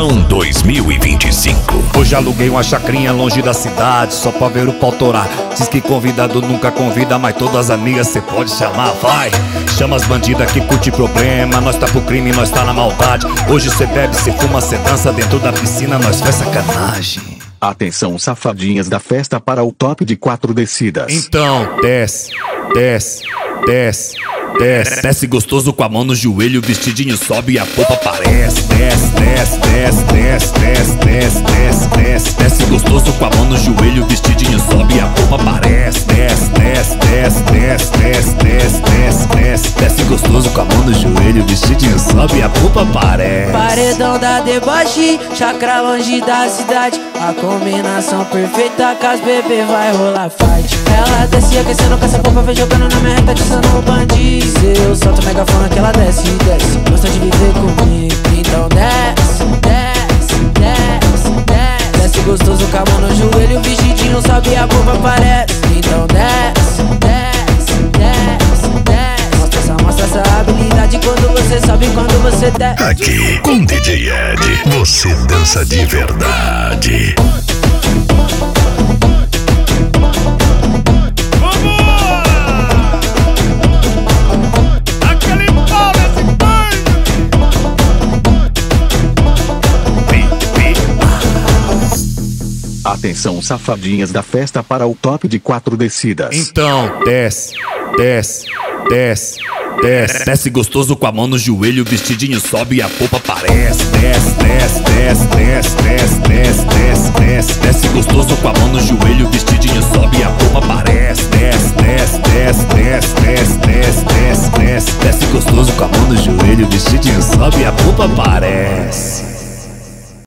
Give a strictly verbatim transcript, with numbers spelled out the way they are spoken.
Verão dois mil e vinte e cinco. Hoje aluguei uma chacrinha longe da cidade, só pra ver o pau torar. Diz que convidado nunca convida, mas todas as amigas cê pode chamar, vai. Chama as bandidas que curte problema, nós tá pro crime, nós tá na maldade. Hoje cê bebe, cê fuma, cê dança dentro da piscina, nós faz sacanagem. Atenção, safadinhas da festa, para o top de quatro descidas. Então, desce, desce, desce, desce. Desce gostoso com a mão no joelho, o vestidinho sobe e a polpa aparece. Desce, desce, desce, desce, desce, desce, desce, desce. Desce gostoso com a mão no joelho, o vestidinho sobe e a polpa aparece. Desce, desce, desce, desce, desce, desce, desce, desce. Desce gostoso com a mão no joelho, o vestidinho sobe e a polpa aparece. Paredão da deboche, chacra longe da cidade. A combinação perfeita com as bebê vai rolar fight. Ela desce aquecendo com essa polpa, vem jogando na minha reta, atiçando o bandido. Se eu solto mega fã que ela desce, desce, gosta de viver comigo. Então desce, desce, desce, desce. Desce gostoso com a mão no joelho, o vestidinho sobe e a polpa aparece. Então desce, desce, desce, desce. Mostra essa, mostra essa habilidade quando você sobe, quando você desce. Aqui com D J Ed, você dança de verdade. Atenção, safadinhas da festa, para o top de quatro descidas. Então, desce, desce, desce, desce. Desce gostoso com a mão no joelho, o vestidinho sobe e a polpa aparece. Desce, desce, desce, desce, desce, desce, desce, desce. Desce gostoso com a mão no joelho, o vestidinho sobe e a polpa aparece. Desce, desce, desce, desce, desce, desce, desce, desce. Desce gostoso com a mão no joelho, o vestidinho sobe e a polpa aparece.